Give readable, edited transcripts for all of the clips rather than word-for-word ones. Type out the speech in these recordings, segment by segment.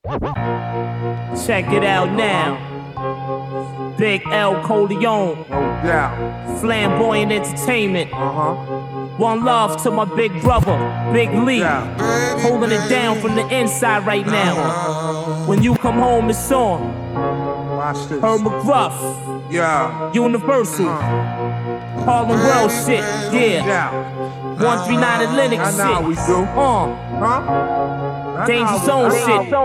Check it out now. Big L Coleon. Yeah. Flamboyant Entertainment. One love to my big brother, Big Lee. Yeah. Holding it down from the inside right now. When you come home, it's on. Watch this. Herb McGruff. Yeah. Universal. Harlem World shit. Yeah. Yeah. 139 Atlantic I shit. know how we do. Huh? Danger Zone shit.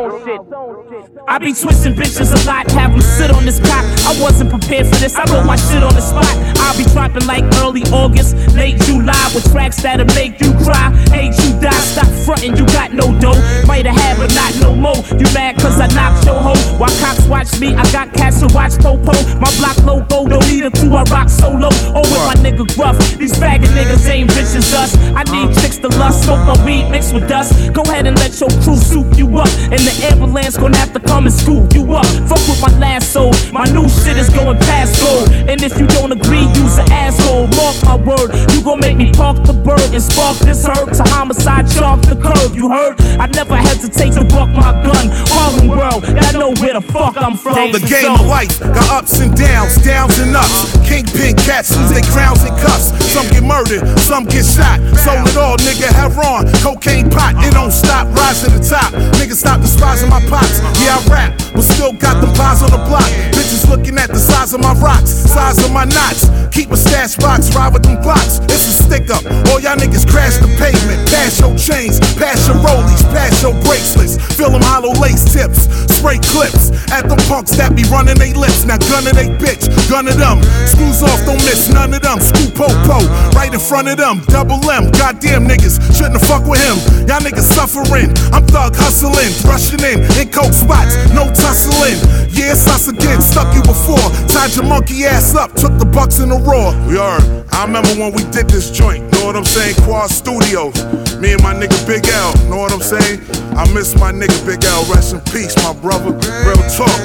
I be twisting bitches a lot, have them sit on this cock. I wasn't prepared for this, I wrote my shit on the spot. I'll be dropping like early August, late July, with tracks that'll make you cry. Hate you die, stop frontin', you got no dough. Mighta had, but not no more. You mad cause I knocked your hoe? While cops watch me, I got cats to watch Popo. My block logo, don't need a crew, I rock solo. Oh, with my nigga Gruff, these faggot niggas ain't bitch as us. I need chicks to lust, smoke my weed mixed with dust. Go ahead and let your crew soup you up, and the ambulance gon' have to come and scoop you up. Fuck with my last soul, my new shit is going past gold. And if you don't agree, use an asshole. Mark my word, you gon' make me park the bird and spark this herb to homicide, chalk the curve. You heard? I never hesitate to buck my gun. Harlem World, y'all know where the fuck I'm from. The game of life got ups and downs and ups. Kingpin cats lose their crowns and cuffs. Some get murdered, some get shot. Sold it all, nigga, heroin, cocaine pot. It don't stop, rise to the top. Niggas stop despising my pops. Yeah, I rap, but still got them pies on the block. Bitches looking at the size of my rocks, size of my knots. Keep a stash box, ride with them blocks. It's a stick up. All y'all niggas crash the pavement. Pass your chains, pass your rollies, pass your bracelets. Fill them hollow lace tips, spray clips at the punks that be running they lips. Now gun of they bitch, gun of them. Screws off, don't miss none of them. Screw po-po, right in front of them. Double M, goddamn niggas, shouldn't have fuck with him. Y'all niggas suffering, I'm thug hustling, rushing in coke spots, no tussling. Yeah, it's us again, stuck you before. Tied your monkey ass up, took the bucks in the raw. We heard, I remember when we did this joint, know what I'm saying? Quad Studios, me and my nigga Big L, know what I'm saying? I miss my nigga Big L, rest in peace, my brother. Real talk,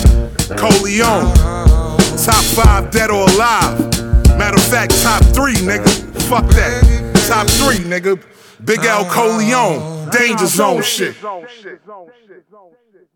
Coleon, top 5 dead or alive. Matter of fact, top 3, nigga. Fuck that. Top 3, nigga. Big L Coleon, Danger Zone shit.